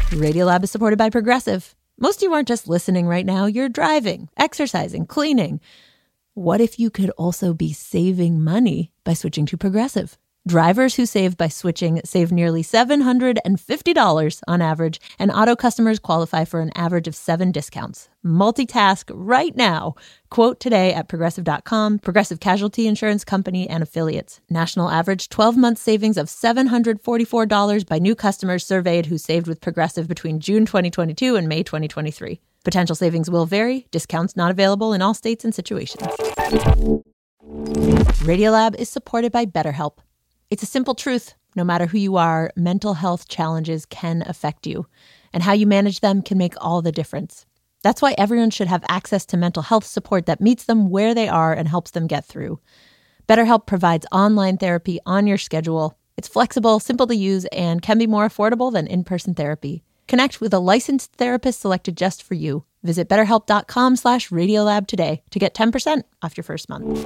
Radiolab is supported by Progressive. Most of you aren't just listening right now. You're driving, exercising, cleaning. What if you could also be saving money by switching to Progressive? Drivers who save by switching save nearly $750 on average, and auto customers qualify for an average of 7 discounts. Multitask right now. Quote today at Progressive.com. Progressive Casualty Insurance Company and Affiliates. National average 12-month savings of $744 by new customers surveyed who saved with Progressive between June 2022 and May 2023. Potential savings will vary. Discounts not available in all states and situations. Radiolab is supported by BetterHelp. It's a simple truth. No matter who you are, mental health challenges can affect you, and how you manage them can make all the difference. That's why everyone should have access to mental health support that meets them where they are and helps them get through. BetterHelp provides online therapy on your schedule. It's flexible, simple to use, and can be more affordable than in-person therapy. Connect with a licensed therapist selected just for you. Visit BetterHelp.com/Radiolab today to get 10% off your first month.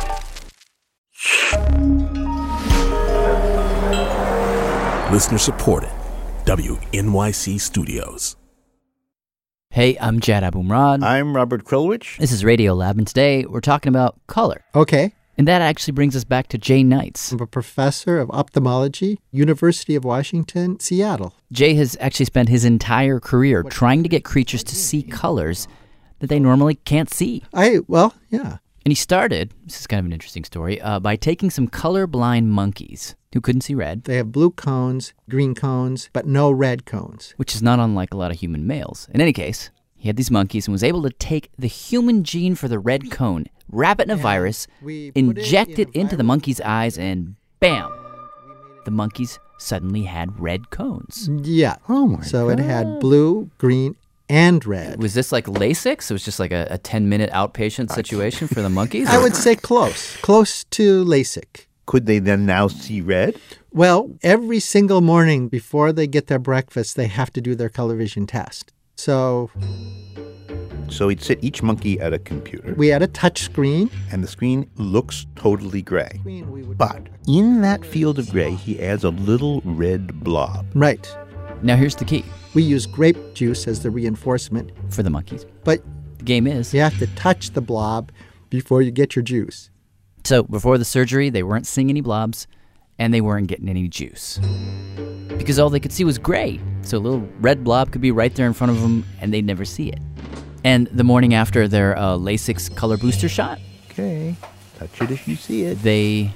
Listener supported. WNYC Studios. Hey, I'm Jad Abumrad. I'm Robert Krulwich. This is Radiolab, and today we're talking about color. Okay. And that actually brings us back to Jay Knights. I'm a professor of ophthalmology, University of Washington, Seattle. Jay has actually spent his entire career trying to get creatures to see colors that they normally can't see. Yeah. And he started, this is kind of an interesting story, by taking some colorblind monkeys who couldn't see red. They have blue cones, green cones, but no red cones. Which is not unlike a lot of human males. In any case, he had these monkeys and was able to take the human gene for the red cone, wrap it in a virus, inject it into the monkey's eyes, and bam! The monkeys suddenly had red cones. Yeah. Oh my So God. it had blue, green, and red. Was this like LASIK? It was just like a 10-minute outpatient situation for the monkeys? I would say close to LASIK. Could they then now see red? Well, every single morning before they get their breakfast, they have to do their color vision test. So he'd sit each monkey at a computer. we had a touch screen. And the screen looks totally gray. But in that field of gray, he adds a little red blob. Right. Now here's the key We use grape juice as the reinforcement. for the monkeys. But The game is, you have to touch the blob before you get your juice. so before the surgery, they weren't seeing any blobs, and they weren't getting any juice. Because all they could see was gray. So a little red blob could be right there in front of them, and they'd never see it. And the morning after their LASIK color booster shot, Okay, touch it if you see it. they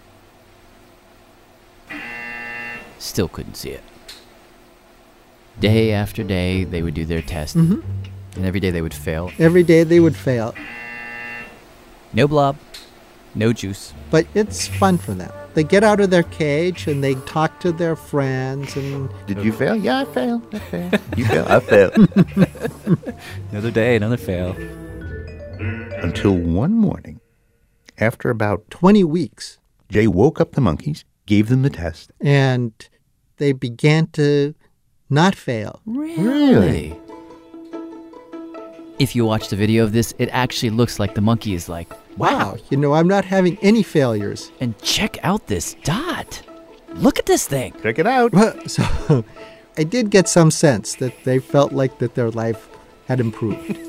still couldn't see it. Day after day, they would do their test, and every day they would fail. Every day they would fail. No blob, no juice. But it's fun for them. They get out of their cage and they talk to their friends. And Did you fail? Yeah, I failed. You failed? I failed. Another day, another fail. Until one morning, after about 20 weeks, Jay woke up the monkeys, gave them the test. and they began to not fail. Really? If you watch the video of this, it actually looks like the monkey is like, wow. I'm not having any failures. And check out this dot. Look at this thing. Check it out. So I did get some sense that they felt like that their life had improved.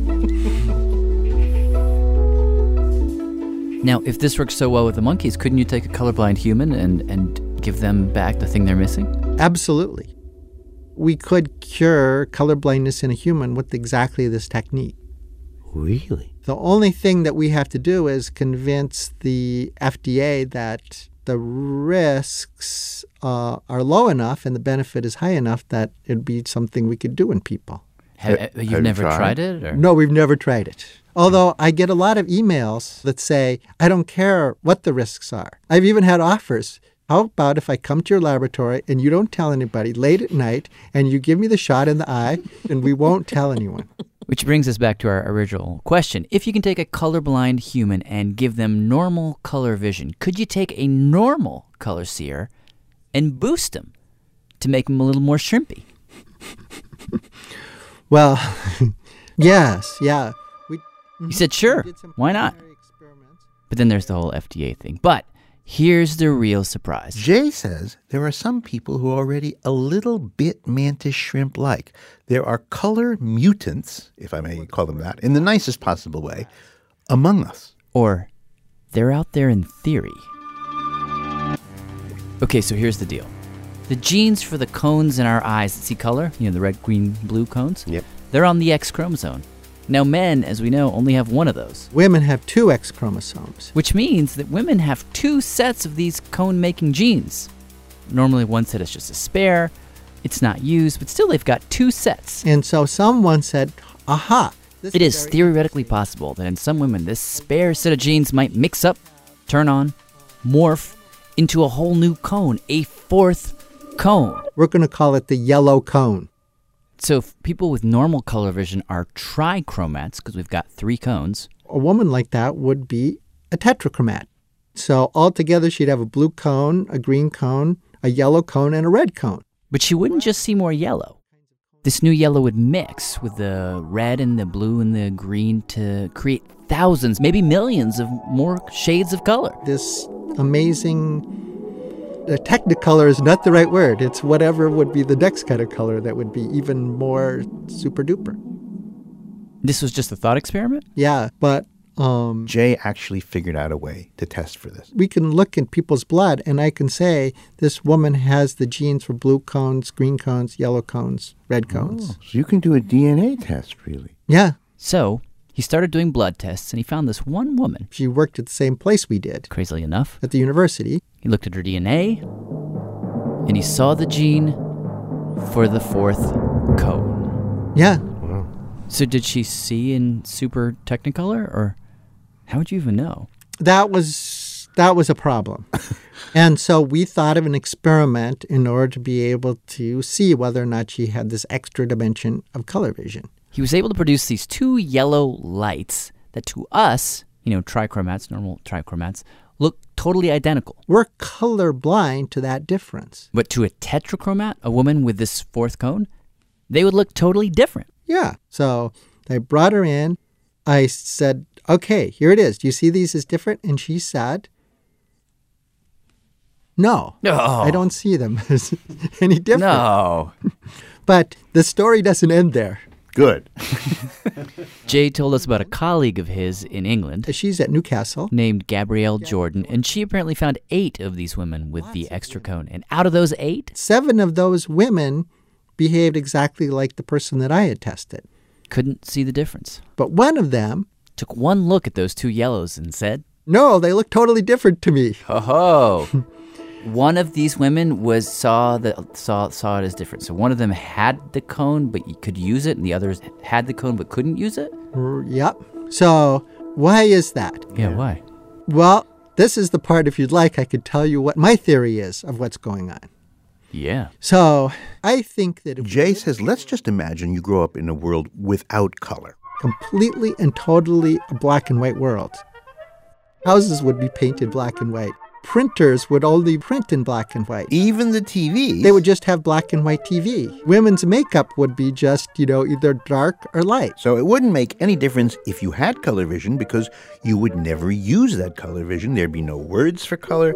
Now, if this works so well with the monkeys, couldn't you take a colorblind human and give them back the thing they're missing? Absolutely. We could cure colorblindness in a human with exactly this technique. Really? The only thing that we have to do is convince the FDA that the risks are low enough and the benefit is high enough that it'd be something we could do in people. You've you never tried? tried it? Or? No, we've never tried it. Although I get a lot of emails that say, I don't care what the risks are. I've even had offers. How about if I come to your laboratory and you don't tell anybody late at night and you give me the shot in the eye and we won't tell anyone? Which brings us back to our original question. If you can take a colorblind human and give them normal color vision, could you take a normal color seer and boost them to make them a little more shrimpy? Well, yes, yeah. You said sure, why not? But then there's the whole FDA thing. But Here's the real surprise. Jay says there are some people who are already a little bit mantis shrimp-like. There are color mutants, if I may call them that, in the nicest possible way, among us. Or they're out there in theory. Okay, so here's the deal. The genes for the cones in our eyes that see color, the red, green, blue cones, they're on the X chromosome. Now, men, as we know, only have one of those. Women have 2 X chromosomes. Which means that women have 2 sets of these cone-making genes. Normally, one set is just a spare. It's not used, but still they've got 2 sets. And so someone said, aha. It is theoretically possible that in some women, this spare set of genes might mix up, turn on, morph into a whole new cone, a 4th cone. We're going to call it the yellow cone. So if people with normal color vision are trichromats, because we've got 3 cones. A woman like that would be a tetrachromat. So altogether, she'd have a blue cone, a green cone, a yellow cone, and a red cone. But she wouldn't just see more yellow. This new yellow would mix with the red and the blue and the green to create thousands, maybe millions of more shades of color. This amazing... The technicolor is not the right word. It's whatever would be the next kind of color that would be even more super duper. This was just a thought experiment? Yeah, but... Jay actually figured out a way to test for this. We can look in people's blood, and I can say this woman has the genes for blue cones, green cones, yellow cones, red cones. Oh, so you can do a DNA test, really? Yeah. So he started doing blood tests, and he found this one woman. She worked at the same place we did. Crazily enough. At the university. He looked at her DNA, and he saw the gene for the 4th cone. Yeah. Wow. So did she see in super technicolor, or how would you even know? That was a problem. And so we thought of an experiment in order to be able to see whether or not she had this extra dimension of color vision. He was able to produce these 2 yellow lights that to us, trichromats, normal trichromats, look totally identical. We're colorblind to that difference. But to a tetrachromat, a woman with this 4th cone, they would look totally different. Yeah. So I brought her in. I said, okay, here it is. Do you see these as different? And she said, no, I don't see them as any different. No. But the story doesn't end there. Good. Jay told us about a colleague of his in England. She's at Newcastle. Named Gabrielle Jordan, and she apparently found 8 of these women with the extra cone. And out of those 8, 7 of those women behaved exactly like the person that I had tested. Couldn't see the difference. But one of them took one look at those 2 yellows and said, no, they look totally different to me. Ho-ho. One of these women saw it as different. So one of them had the cone, but you could use it, and the others had the cone, but couldn't use it? Yep. So why is that? Yeah, why? Well, this is the part, if you'd like, I could tell you what my theory is of what's going on. Yeah. So I think that... Jay says, let's just imagine you grow up in a world without color. Completely and totally a black and white world. Houses would be painted black and white. Printers would only print in black and white. Even the TVs. They would just have black and white TV. Women's makeup would be just, either dark or light. So it wouldn't make any difference if you had color vision because you would never use that color vision. There'd be no words for color.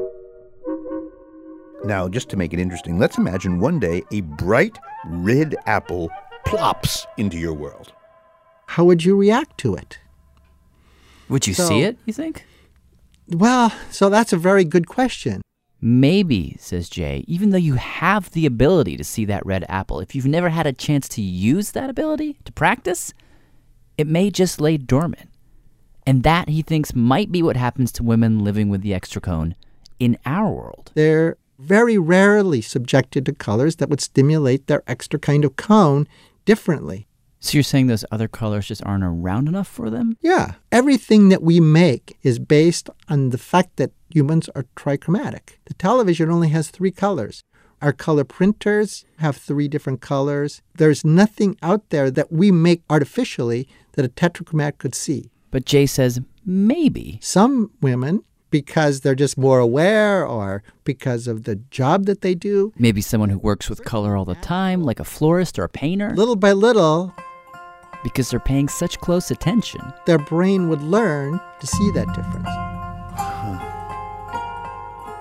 Now, just to make it interesting, let's imagine one day a bright red apple plops into your world. How would you react to it? Would you see it, you think? Well, so that's a very good question. Maybe, says Jay, even though you have the ability to see that red apple, if you've never had a chance to use that ability, to practice, it may just lay dormant. And that, he thinks, might be what happens to women living with the extra cone in our world. They're very rarely subjected to colors that would stimulate their extra kind of cone differently. So you're saying those other colors just aren't around enough for them? Yeah. Everything that we make is based on the fact that humans are trichromatic. The television only has 3 colors. Our color printers have 3 different colors. There's nothing out there that we make artificially that a tetrachromat could see. But Jay says maybe. Some women, because they're just more aware or because of the job that they do. Maybe someone who works with color all the time, like a florist or a painter. Little by little, because they're paying such close attention, their brain would learn to see that difference.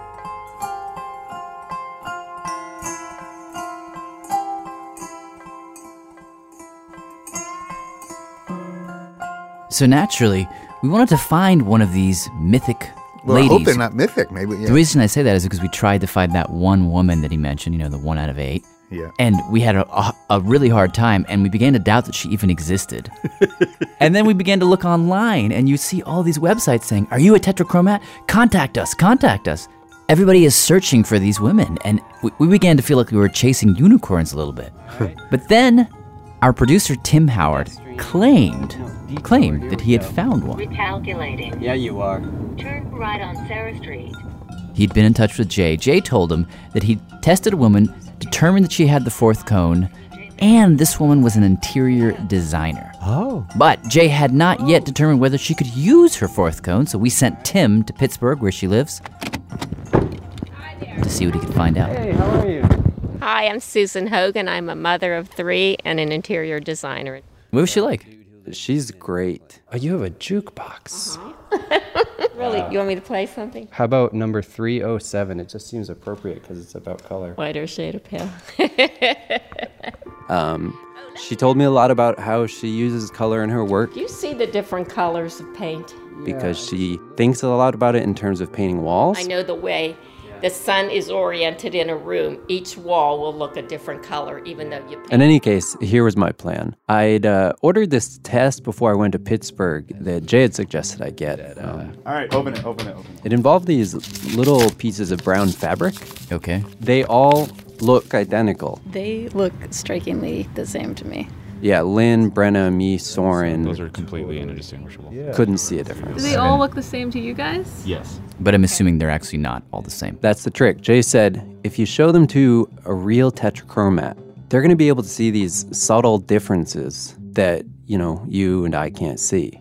So naturally, we wanted to find one of these mythic Well, ladies. I hope they're not mythic. Maybe. Yeah. The reason I say that is because we tried to find that one woman that he mentioned, the 1 out of 8. Yeah. And we had a really hard time, and we began to doubt that she even existed. And then we began to look online, and you see all these websites saying, "Are you a tetrachromat? Contact us, contact us." Everybody is searching for these women, and we began to feel like we were chasing unicorns a little bit. But then our producer, Tim Howard, claimed that he had found one. Recalculating. Yeah, you are. Turn right on Sarah Street. He'd been in touch with Jay. Jay told him that he'd tested a woman, determined that she had the 4th cone, and this woman was an interior designer. Oh. But Jay had not yet determined whether she could use her 4th cone, so we sent Tim to Pittsburgh, where she lives, to see what he could find out. Hey, how are you? Hi, I'm Susan Hogan. I'm a mother of 3 and an interior designer. What was she like? She's great. Oh, you have a jukebox. Really? You want me to play something? How about number 307? It just seems appropriate because it's about color. Whiter shade of pale. She told me a lot about how she uses color in her work You see the different colors of paint. because she thinks a lot about it in terms of painting walls. I know the way the sun is oriented in a room. Each wall will look a different color, even though you paint. In any case, here was my plan. I'd ordered this test before I went to Pittsburgh that Jay had suggested I get. All right, open it. It involved these little pieces of brown fabric. Okay. They all look identical. They look strikingly the same to me. Yeah, Lynn, Brenna, me, Soren. Those are completely indistinguishable. Couldn't see a difference. Do they all look the same to you guys? Yes. But I'm assuming they're actually not all the same. That's the trick. Jay said if you show them to a real tetrachromat, they're going to be able to see these subtle differences that, you and I can't see.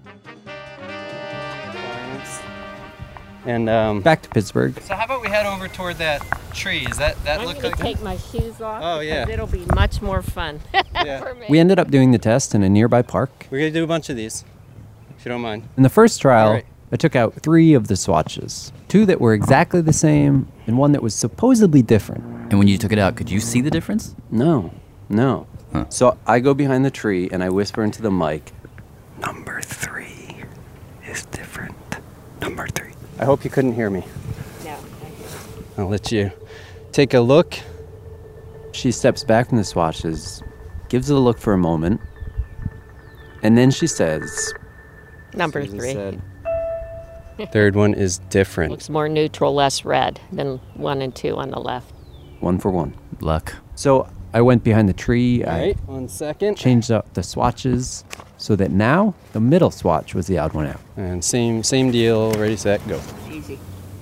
And back to Pittsburgh. So how about we head over toward that tree? Is that I'm going to take my shoes off yeah. because it'll be much more fun for me. We ended up doing the test in a nearby park. We're going to do a bunch of these, if you don't mind. In the first trial, I took out 3 of the swatches. 2 that were exactly the same, and 1 that was supposedly different. And when you took it out, could you see the difference? No. Huh. So I go behind the tree, and I whisper into the mic, "Number 3 is different. Number 3. I hope you couldn't hear me. No. I'll let you take a look. She steps back from the swatches, gives it a look for a moment, and then she says, Number 3. "Third one is different." Looks more neutral, less red than 1 and 2 on the left. 1 for 1. Luck. So I went behind the tree. I 1 second. Changed up the swatches so that now the middle swatch was the odd one out. And same deal. Ready, set, go. Easy.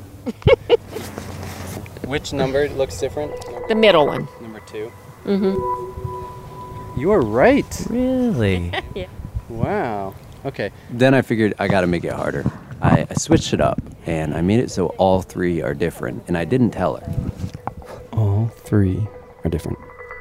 Which number looks different? The middle one. Number 2. You were right. Really? Yeah. Wow. Okay. Then I figured I got to make it harder. I switched it up, and I made it so all 3 are different, and I didn't tell her. All 3 are different.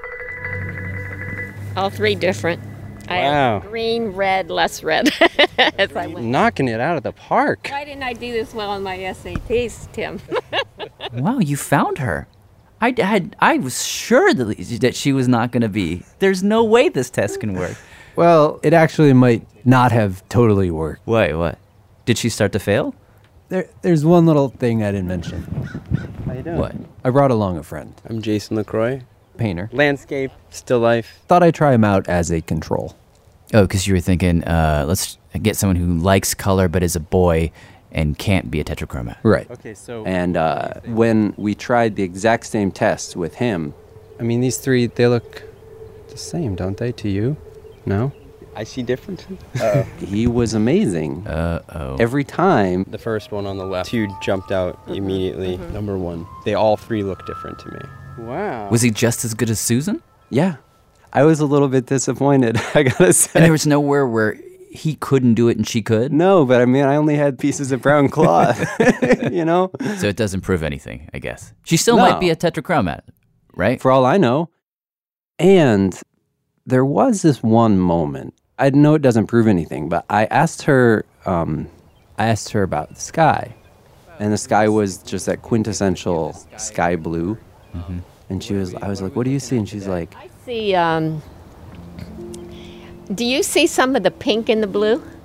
All 3 different. I Wow. have green, red, less red. As I went. Knocking it out of the park. Why didn't I do this well on my SATs, Tim? Wow, you found her. I was sure that she was not going to be. There's no way this test can work. Well, it actually might not have totally worked. Wait, what? Did she start to fail? There's one little thing I didn't mention. How you doing? What? I brought along a friend. I'm Jason LaCroix. Painter. Landscape, still life. Thought I'd try him out as a control. Oh, because you were thinking, let's get someone who likes color but is a boy and can't be a tetrachromat. Right. Okay, so... And when we tried the exact same test with him... I mean, these 3, they look the same, don't they, to you? No? I see different. He was amazing. Uh-oh. Every time... The first one on the left. 2 jumped out immediately. Number 1. They all 3 look different to me. Wow. Was he just as good as Susan? Yeah. I was a little bit disappointed, I gotta say. And there was nowhere where he couldn't do it and she could? No, but I mean, I only had pieces of brown cloth, you know? So it doesn't prove anything, I guess. She still might be a tetrachromat, right? For all I know. And there was this one moment. I know it doesn't prove anything, but I asked her about the sky. And the sky was just that quintessential sky blue. Mm-hmm. And I was like, what do you see? And she's like, I see, do you see some of the pink in the blue?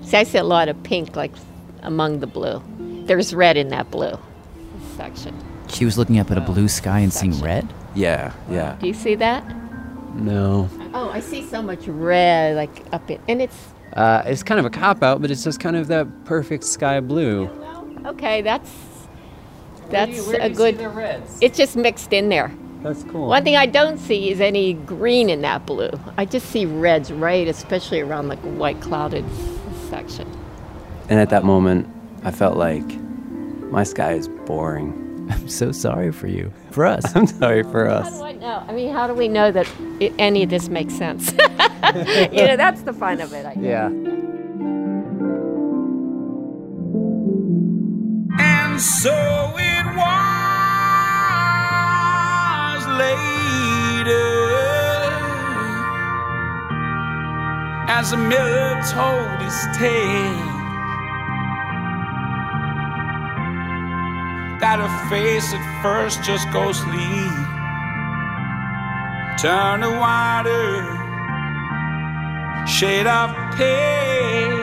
See, I see a lot of pink, like, among the blue. There's red in that blue section. She was looking up at a blue sky and seeing red? Yeah. Do you see that? No. Oh, I see so much red, like, up in... And it's... It's kind of a cop-out, but it's just kind of that perfect sky blue. Okay, that's Where do you a good... see the reds? It's just mixed in there. That's cool. One thing I don't see is any green in that blue. I just see reds, right, especially around the white clouded section. And at that moment, I felt like my sky is boring. I'm so sorry for you. For us. I'm sorry for us. How do I know? I mean, how do we know that any of this makes sense? That's the fun of it, I guess. Yeah. And so it was later, as the miller told his tale, that her face at first just ghostly turned a whiter shade of pale.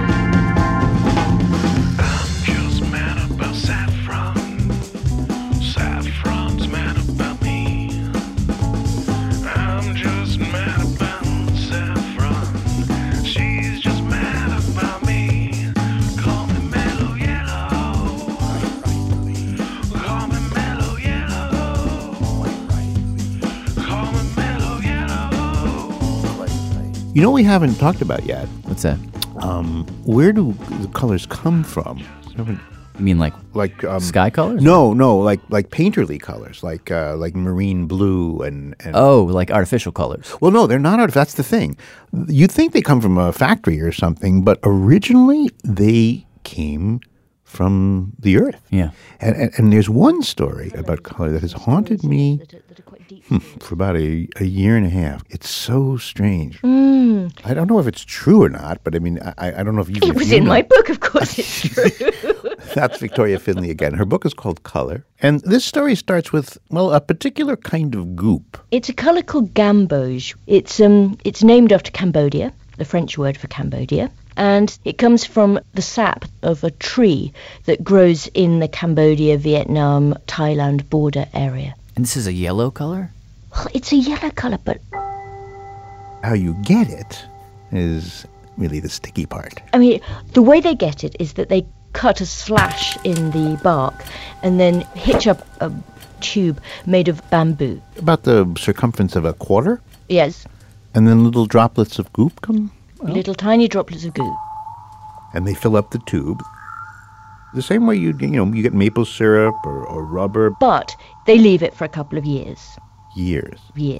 I'm just mad about saffron. Saffron's mad about me. I'm just mad about saffron. She's just mad about me. Call me mellow yellow. Call me mellow yellow. Call me mellow yellow. You know what we haven't talked about yet? What's that? Where do the colors come from? You mean like sky colors? No, like painterly colors, like marine blue and Oh, like artificial colors. Well, no, they're not artificial. That's the thing. You'd think they come from a factory or something, but originally they came from the earth. Yeah. And there's one story about color that has haunted me for about a year and a half. It's so strange. I don't know if it's true or not, but I mean, I don't know if you... It was in my book, of course it's true. That's Victoria Finley again. Her book is called Color. And this story starts with, well, a particular kind of goop. It's a colour called gamboge. It's named after Cambodia, the French word for Cambodia. And it comes from the sap of a tree that grows in the Cambodia, Vietnam, Thailand border area. And this is a yellow color? Well, it's a yellow colour, but... How you get it is really the sticky part. I mean, the way they get it is that they cut a slash in the bark and then hitch up a tube made of bamboo. About the circumference of a quarter? Yes. And then little droplets of goop come out? Little tiny droplets of goo. And they fill up the tube. The same way you get maple syrup or rubber. But they leave it for a couple of years. Years.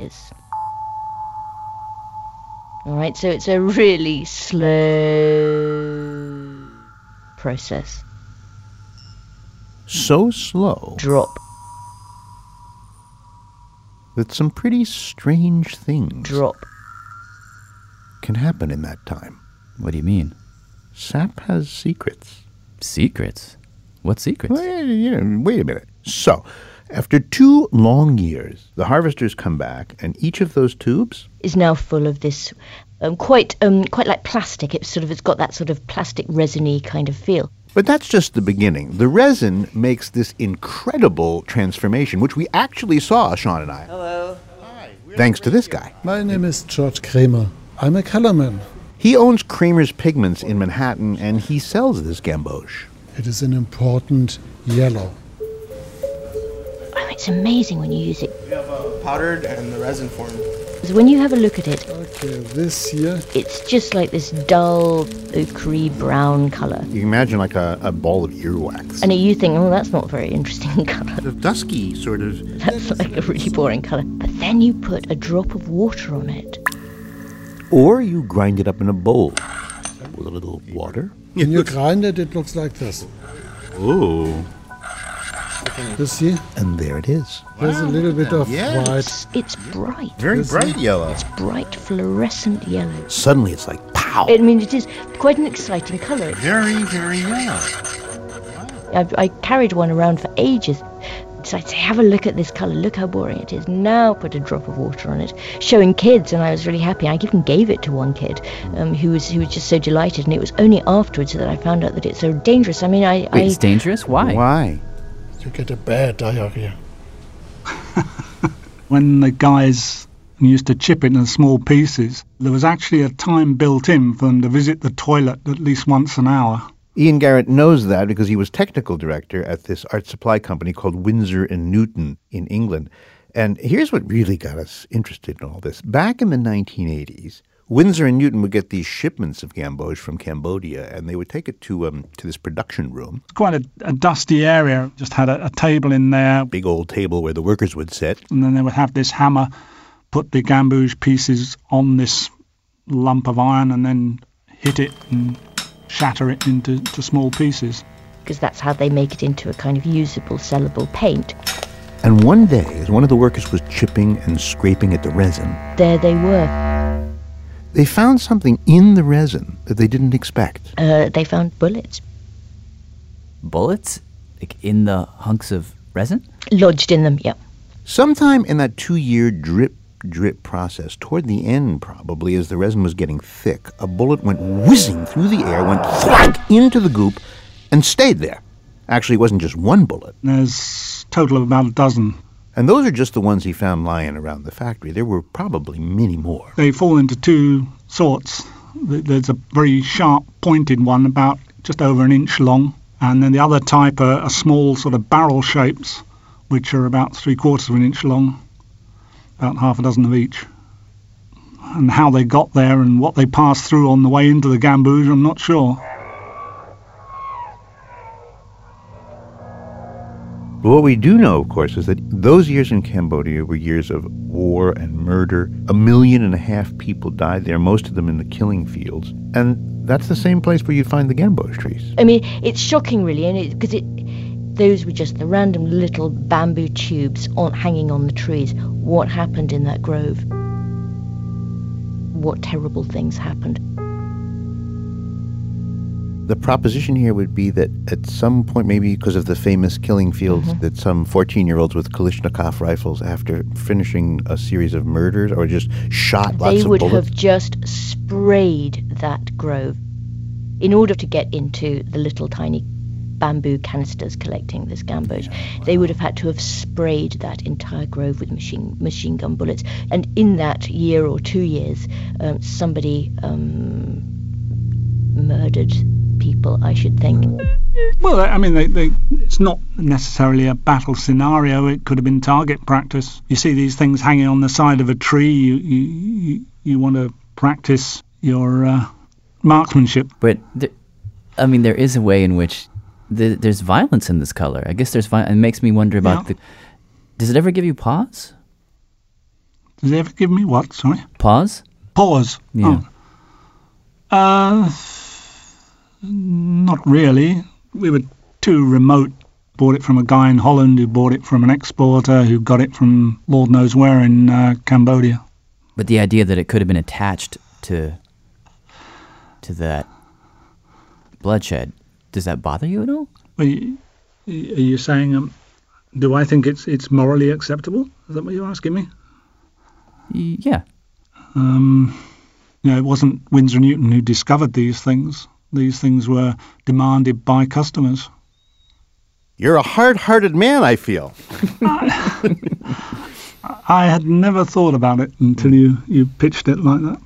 All right, so it's a really slow process. So slow. Drop. That some pretty strange things. Drop. Can happen in that time. What do you mean? Sap has secrets. Secrets? What secrets? Well, wait a minute. So, after 2 long years, the harvesters come back, and each of those tubes is now full of this quite like plastic. It's got that sort of plastic resiny kind of feel. But that's just the beginning. The resin makes this incredible transformation, which we actually saw, Sean and I. Hello. Thanks to this guy. My name is George Kramer. I'm a colorman. He owns Kramer's Pigments in Manhattan, and he sells this gamboge. It is an important yellow. Oh, it's amazing when you use it. We have powdered and the resin form. So when you have a look at it, okay, this here, it's just like this dull, ochre brown colour. You can imagine like a ball of earwax. And you think, oh, that's not a very interesting colour. Sort of dusky, sort of. That's like a really boring colour. But then you put a drop of water on it. Or you grind it up in a bowl with a little water. When you grind it, it looks like this. Ooh. You see? And there it is. There's a little bit of white. It's bright. Very bright yellow. It's bright fluorescent yellow. Suddenly it's like, pow! I mean, it is quite an exciting colour. Very, very yellow. I carried one around for ages. So I'd say, have a look at this colour, look how boring it is. Now put a drop of water on it. Showing kids, and I was really happy. I even gave it to one kid who was just so delighted, and it was only afterwards that I found out that it's so dangerous. I mean, Wait, it's dangerous? Why? Why? You get a bad diarrhea. When the guys used to chip it in small pieces, there was actually a time built in for them to visit the toilet at least once an hour. Ian Garrett knows that because he was technical director at this art supply company called Winsor & Newton in England. And here's what really got us interested in all this. Back in the 1980s, Winsor & Newton would get these shipments of gamboge from Cambodia, and they would take it to this production room. Quite a dusty area. Just had a table in there. Big old table where the workers would sit. And then they would have this hammer, put the gamboge pieces on this lump of iron, and then hit it and shatter it into small pieces. Because that's how they make it into a kind of usable, sellable paint. And one day, as one of the workers was chipping and scraping at the resin, there they were. They found something in the resin that they didn't expect. They found bullets. Bullets? Like in the hunks of resin? Lodged in them, yeah. Sometime in that 2-year drip process, toward the end probably, as the resin was getting thick, a bullet went whizzing through the air, went thwack into the goop, and stayed there. Actually, it wasn't just one bullet. There's a total of about a dozen. And those are just the ones he found lying around the factory. There were probably many more. They fall into two sorts. There's a very sharp, pointed one, about just over an inch long, and then the other type are small sort of barrel shapes, which are about 3/4 of an inch long, about half a dozen of each. And how they got there and what they passed through on the way into the gamboge, I'm not sure. But what we do know, of course, is that those years in Cambodia were years of war and murder. 1.5 million people died there, most of them in the killing fields. And that's the same place where you find the gamboge trees. I mean, it's shocking, really, and because those were just the random little bamboo tubes hanging on the trees. What happened in that grove? What terrible things happened? The proposition here would be that at some point, maybe because of the famous killing fields, that some 14-year-olds with Kalashnikov rifles, after finishing a series of murders or just shot lots of bullets, they would have just sprayed that grove in order to get into the little tiny bamboo canisters collecting this gamboge. They would have had to have sprayed that entire grove with machine gun bullets. And in that year or 2 years, somebody murdered people, I should think. Well, I mean, it's not necessarily a battle scenario. It could have been target practice. You see these things hanging on the side of a tree. You want to practice your marksmanship. But, there is a way in which there's violence in this color. I guess there's violence. It makes me wonder about Does it ever give you pause? Does it ever give me what, sorry? Pause? Pause. Yeah. Not really. We were too remote. Bought it from a guy in Holland who bought it from an exporter who got it from Lord knows where in Cambodia. But the idea that it could have been attached to that bloodshed, does that bother you at all? Are you saying, do I think it's morally acceptable? Is that what you're asking me? Yeah. It wasn't Winsor & Newton who discovered these things. These things were demanded by customers. You're a hard-hearted man, I feel. I had never thought about it until you pitched it like that.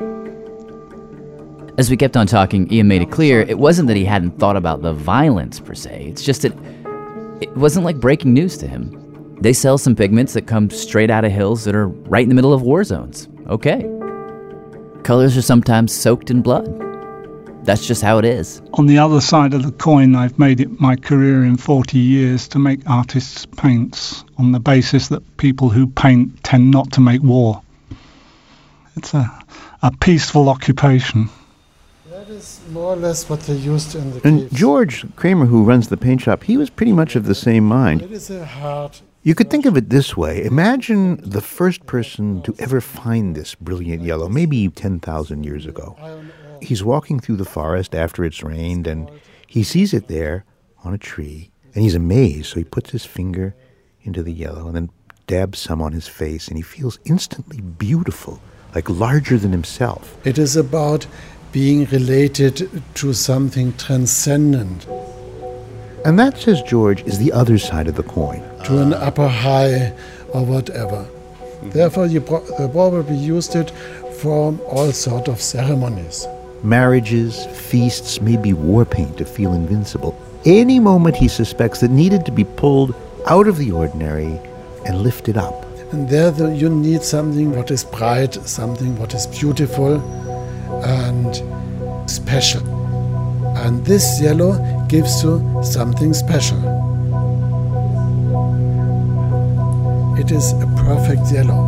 As we kept on talking, Ian made it clear it wasn't that he hadn't thought about the violence per se. It's just that it wasn't like breaking news to him. They sell some pigments that come straight out of hills that are right in the middle of war zones. Okay. Colors are sometimes soaked in blood. That's just how it is. On the other side of the coin, I've made it my career in 40 years to make artists' paints on the basis that people who paint tend not to make war. It's a peaceful occupation. That is more or less what they used in the And caves. George Kramer, who runs the paint shop, he was pretty much of the same mind. It is a hard... You could think of it this way. Imagine the first person to ever find this brilliant yellow, maybe 10,000 years ago. He's walking through the forest after it's rained, and he sees it there on a tree, and he's amazed. So he puts his finger into the yellow and then dabs some on his face, and he feels instantly beautiful, like larger than himself. It is about being related to something transcendent. And that, says George, is the other side of the coin. To an upper high or whatever. Therefore, they probably used it for all sorts of ceremonies. Marriages, feasts, maybe war paint to feel invincible. Any moment he suspects that needed to be pulled out of the ordinary and lifted up. And there you need something what is bright, something what is beautiful and special. And this yellow gives you something special. It is a perfect yellow.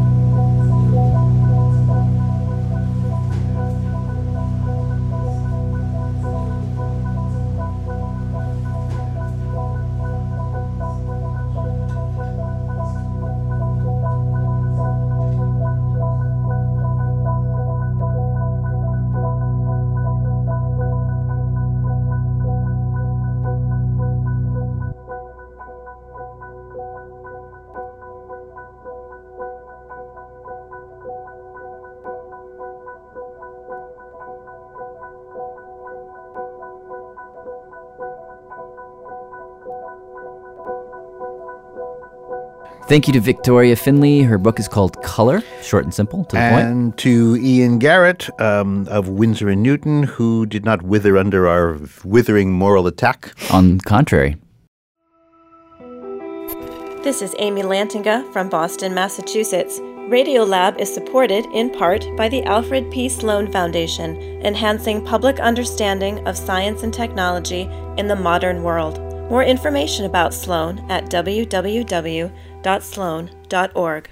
Thank you to Victoria Finley. Her book is called Color, short and simple, to the point. And to Ian Garrett of Winsor & Newton, who did not wither under our withering moral attack. On the contrary. This is Amy Lantinga from Boston, Massachusetts. Radiolab is supported in part by the Alfred P. Sloan Foundation, enhancing public understanding of science and technology in the modern world. More information about Sloan at www.sloan.org.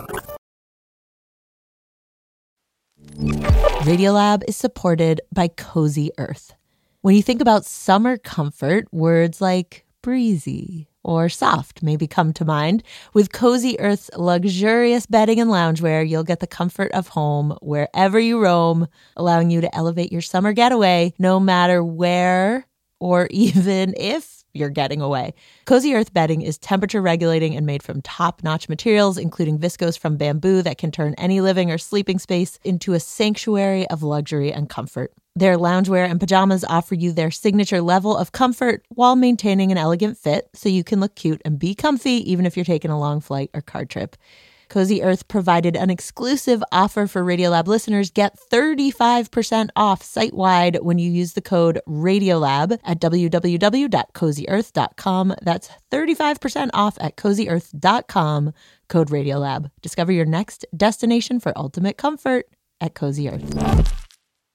Radiolab is supported by Cozy Earth. When you think about summer comfort, words like breezy or soft maybe come to mind. With Cozy Earth's luxurious bedding and loungewear, you'll get the comfort of home wherever you roam, allowing you to elevate your summer getaway no matter where or even if you're getting away. Cozy Earth bedding is temperature regulating and made from top-notch materials, including viscose from bamboo that can turn any living or sleeping space into a sanctuary of luxury and comfort. Their loungewear and pajamas offer you their signature level of comfort while maintaining an elegant fit, so you can look cute and be comfy even if you're taking a long flight or car trip. Cozy Earth provided an exclusive offer for Radiolab listeners. Get 35% off site-wide when you use the code RADIOLAB at www.cozyearth.com. That's 35% off at cozyearth.com, code RADIOLAB. Discover your next destination for ultimate comfort at Cozy Earth.